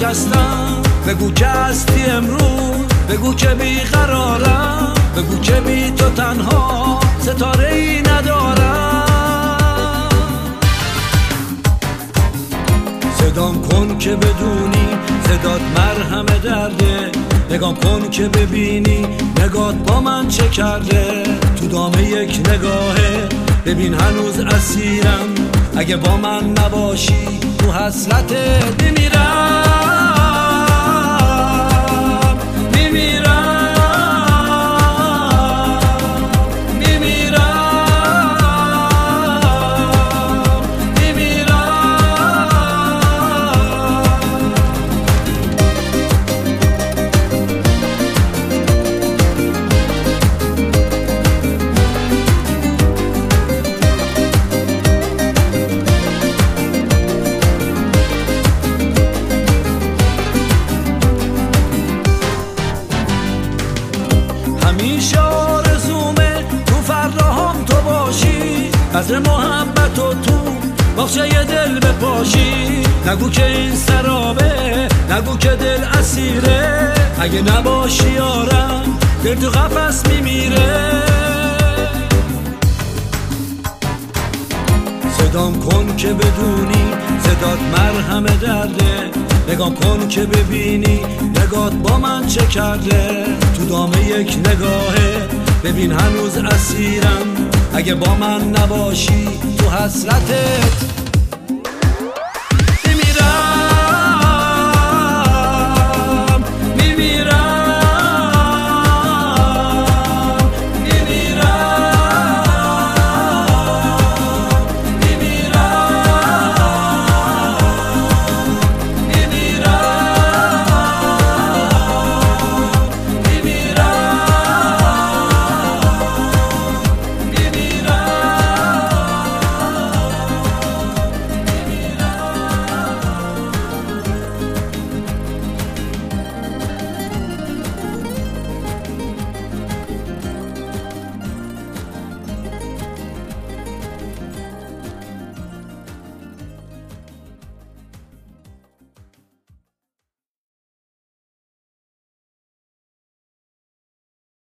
شکستم. بگو که هستی امروز، بگو که بیقرارم، بگو که بی تو تنها ستاره ای ندارم. صدام کن که بدونی صدات مرهم درده، نگام کن که ببینی نگات با من چه کرده. تو دام یک نگاهه ببین هنوز اسیرم، اگه با من نباشی تو حسرتت میمیرم. همیشه آرزومه تو فرداهام تو باشی، قدر محبت و تو باغچه دل بپاشی. نگو که این سرابه، نگو که دل اسیره، اگه نباشی یارم دل تو قفس میمیره. صدام کن که بدونی صدات مرهم درده، نگام کن که ببینی نگات با من چه کرده. تو دام یک نگاهه ببین هنوز اسیرم، اگه با من نباشی تو حسرتت